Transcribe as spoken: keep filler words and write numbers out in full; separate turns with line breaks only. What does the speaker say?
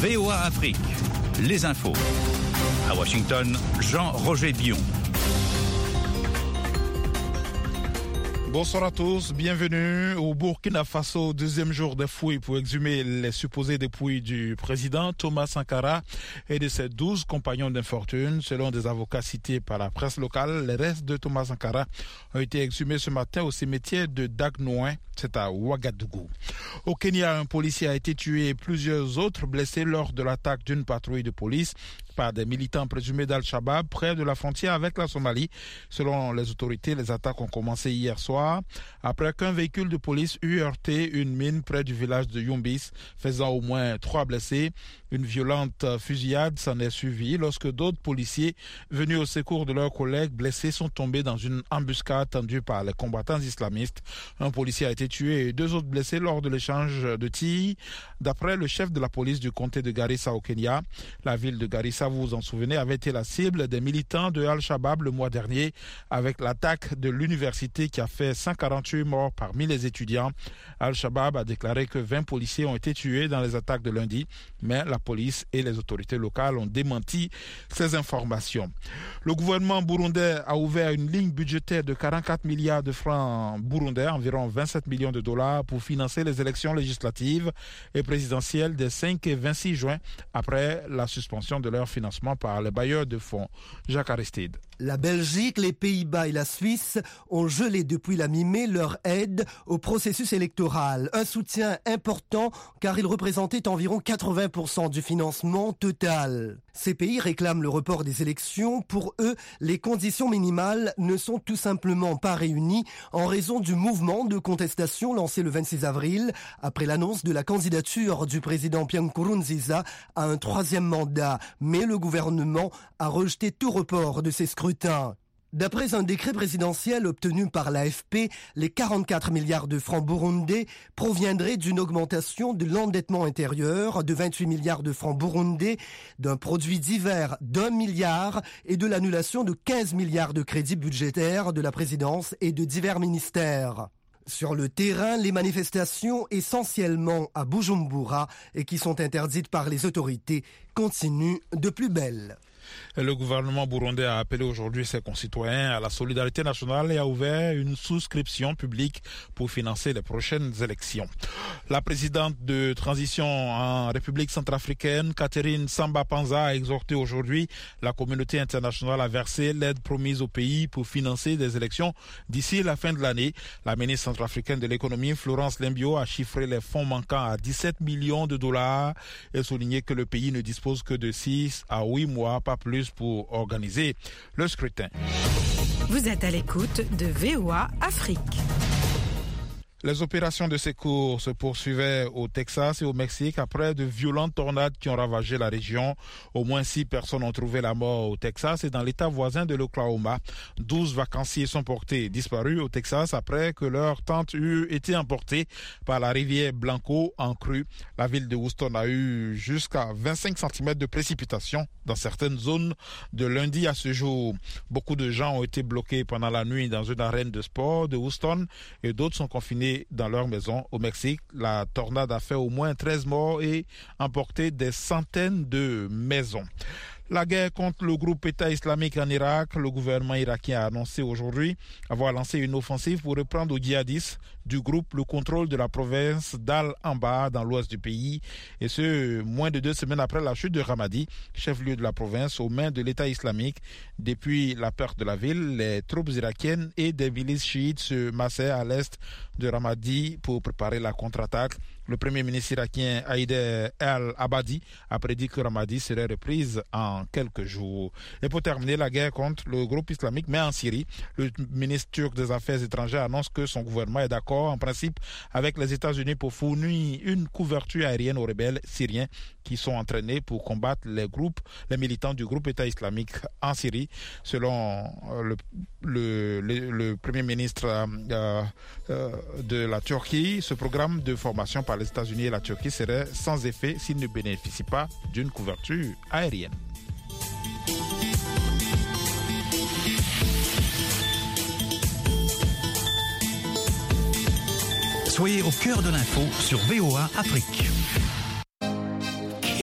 V O A Afrique, les infos. À Washington, Jean-Roger Dion.
Bonsoir à tous, bienvenue au Burkina Faso, deuxième jour des fouilles pour exhumer les supposées dépouilles du président Thomas Sankara et de ses douze compagnons d'infortune. Selon des avocats cités par la presse locale, les restes de Thomas Sankara ont été exhumés ce matin au cimetière de Dagnoin, c'est à Ouagadougou. Au Kenya, un policier a été tué et plusieurs autres blessés lors de l'attaque d'une patrouille de police par des militants présumés d'Al-Shabaab près de la frontière avec la Somalie. Selon les autorités, les attaques ont commencé hier soir après qu'un véhicule de police eut heurté une mine près du village de Yumbis, faisant au moins trois blessés. Une violente fusillade s'en est suivie lorsque d'autres policiers venus au secours de leurs collègues blessés sont tombés dans une embuscade tendue par les combattants islamistes. Un policier a été tué et deux autres blessés lors de l'échange de tirs. D'après le chef de la police du comté de Garissa au Kenya, la ville de Garissa, vous vous en souvenez, avait été la cible des militants de Al-Shabaab le mois dernier avec l'attaque de l'université qui a fait cent quarante-huit morts parmi les étudiants. Al-Shabaab a déclaré que vingt policiers ont été tués dans les attaques de lundi, mais la police et les autorités locales ont démenti ces informations. Le gouvernement burundais a ouvert une ligne budgétaire de quarante-quatre milliards de francs burundais, environ vingt-sept millions de dollars, pour financer les élections législatives et présidentielles des cinq et vingt-six juin, après la suspension de leur financement par les bailleurs de fonds. Jacques Aristide.
La Belgique, les Pays-Bas et la Suisse ont gelé depuis la mi-mai leur aide au processus électoral. Un soutien important car il représentait environ quatre-vingts pour cent du financement total. Ces pays réclament le report des élections. Pour eux, les conditions minimales ne sont tout simplement pas réunies en raison du mouvement de contestation lancé le vingt-six avril après l'annonce de la candidature du président Pierre Nkurunziza à un troisième mandat. Mais le gouvernement a rejeté tout report de ces scrutins. D'après un décret présidentiel obtenu par l'A F P, les quarante-quatre milliards de francs burundais proviendraient d'une augmentation de l'endettement intérieur de vingt-huit milliards de francs burundais, d'un produit divers d'un milliard et de l'annulation de quinze milliards de crédits budgétaires de la présidence et de divers ministères. Sur le terrain, les manifestations, essentiellement à Bujumbura et qui sont interdites par les autorités, continuent de plus belle.
Le gouvernement burundais a appelé aujourd'hui ses concitoyens à la solidarité nationale et a ouvert une souscription publique pour financer les prochaines élections. La présidente de transition en République centrafricaine, Catherine Samba-Panza, a exhorté aujourd'hui la communauté internationale à verser l'aide promise au pays pour financer des élections d'ici la fin de l'année. La ministre centrafricaine de l'économie, Florence Lembio, a chiffré les fonds manquants à dix-sept millions de dollars et souligné que le pays ne dispose que de six à huit mois, pas plus, pour organiser le scrutin.
Vous êtes à l'écoute de V O A Afrique.
Les opérations de secours se poursuivaient au Texas et au Mexique après de violentes tornades qui ont ravagé la région. Au moins six personnes ont trouvé la mort au Texas et dans l'état voisin de l'Oklahoma. Douze vacanciers sont portés disparus au Texas après que leur tente eut été emportée par la rivière Blanco en crue. La ville de Houston a eu jusqu'à vingt-cinq centimètres de précipitations dans certaines zones de lundi à ce jour. Beaucoup de gens ont été bloqués pendant la nuit dans une arène de sport de Houston et d'autres sont confinés dans leur maison. Au Mexique, la tornade a fait au moins treize morts et emporté des centaines de maisons. La guerre contre le groupe État islamique en Irak, le gouvernement irakien a annoncé aujourd'hui avoir lancé une offensive pour reprendre aux djihadistes du groupe le contrôle de la province d'Al-Anbar dans l'ouest du pays. Et ce, moins de deux semaines après la chute de Ramadi, chef-lieu de la province, aux mains de l'État islamique. Depuis la perte de la ville, les troupes irakiennes et des milices chiites se massaient à l'est de Ramadi pour préparer la contre-attaque. Le premier ministre irakien Haïder El-Abadi a prédit que Ramadi serait reprise en quelques jours. Et pour terminer, la guerre contre le groupe islamique, mais en Syrie, le ministre turc des Affaires étrangères annonce que son gouvernement est d'accord en principe avec les États-Unis pour fournir une couverture aérienne aux rebelles syriens qui sont entraînés pour combattre les groupes, les militants du groupe État islamique en Syrie. Selon le, le, le, le premier ministre euh, euh, de la Turquie, ce programme de formation par les États-Unis et la Turquie serait sans effet s'il ne bénéficie pas d'une couverture aérienne.
Soyez au cœur de l'info sur V O A Afrique.